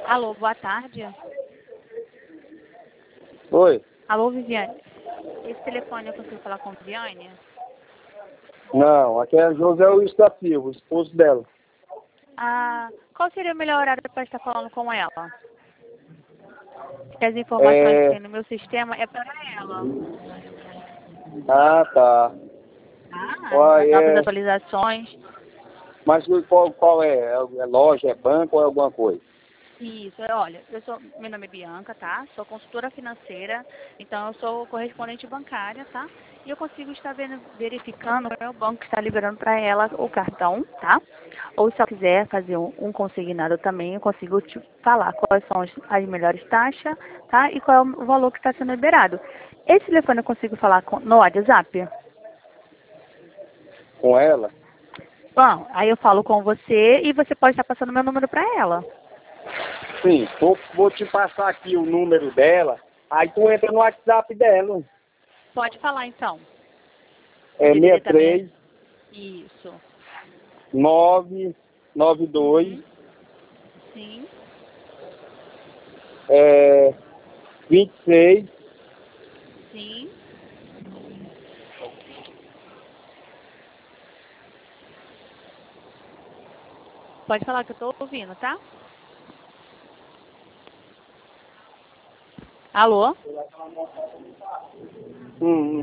Alô, boa tarde. Oi? Alô, Viviane. Esse telefone eu consigo falar com a Viviane? Não, aqui é José Luiz da Silva, o esposo dela. Ah, qual seria o melhor horário para estar falando com ela? Porque as informações que tem no meu sistema é para ela. Ah, tá. As novas atualizações. Mas qual é? É loja, é banco ou é alguma coisa? Isso, olha, meu nome é Bianca, tá? Sou consultora financeira, então eu sou correspondente bancária, tá? E eu consigo estar verificando qual é o banco que está liberando para ela o cartão, tá? Ou se ela quiser fazer um consignado também, eu consigo te falar quais são as melhores taxas, tá? E qual é o valor que está sendo liberado. Esse telefone eu consigo falar no WhatsApp? Com ela? Bom, aí eu falo com você e você pode estar passando meu número para ela. Sim, vou te passar aqui o número dela, aí tu entra no WhatsApp dela. Pode falar então. É DDD 63 Isso. 992 Sim. 26 Sim. Pode falar que eu tô ouvindo, tá? Alô? Hum.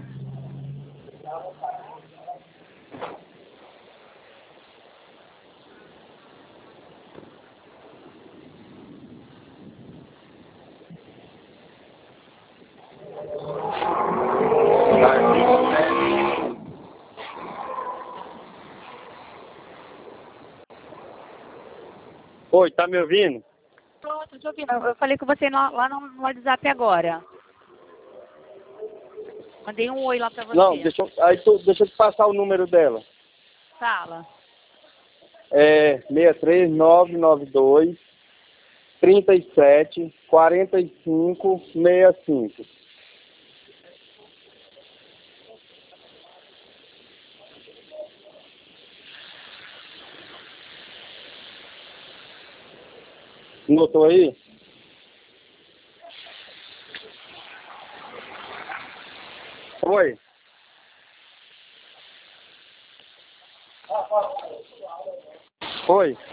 Oi, tá me ouvindo? Tô te ouvindo. Eu falei com você lá no WhatsApp agora. Mandei um oi lá pra Não, você. deixa eu te passar o número dela. Fala. É 63992 37 45 65. Notou aí? Oi? Oi?